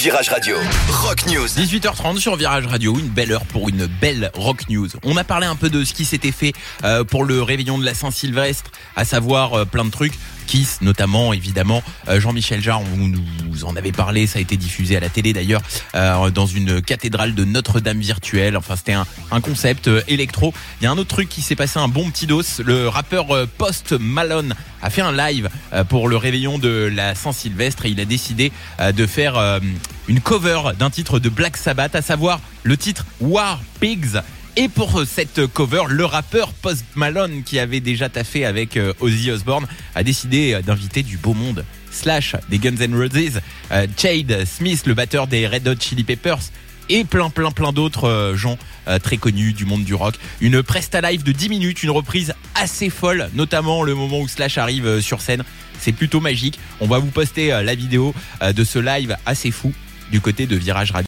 Virage Radio, Rock News. 18h30 sur Virage Radio, une belle heure pour une belle Rock News. On a parlé un peu de ce qui s'était fait pour le réveillon de la Saint-Sylvestre, à savoir plein de trucs. Kiss notamment, évidemment. Jean-Michel Jarre, vous nous en avez parlé, ça a été diffusé à la télé d'ailleurs, dans une cathédrale de Notre-Dame virtuelle. Enfin, c'était un concept électro. Il y a un autre truc qui s'est passé, un bon petit dos. Le rappeur Post Malone a fait un live pour le réveillon de la Saint-Sylvestre et il a décidé de faire une cover d'un titre de Black Sabbath, à savoir le titre War Pigs. Et pour cette cover, le rappeur Post Malone, qui avait déjà taffé avec Ozzy Osbourne, a décidé d'inviter du beau monde. Slash des Guns N' Roses, Chad Smith, le batteur des Red Hot Chili Peppers, et plein d'autres gens très connus du monde du rock. Une presta live de 10 minutes, une reprise assez folle, notamment le moment où Slash arrive sur scène. C'est plutôt magique. On va vous poster la vidéo de ce live assez fou du côté de Virage Radio.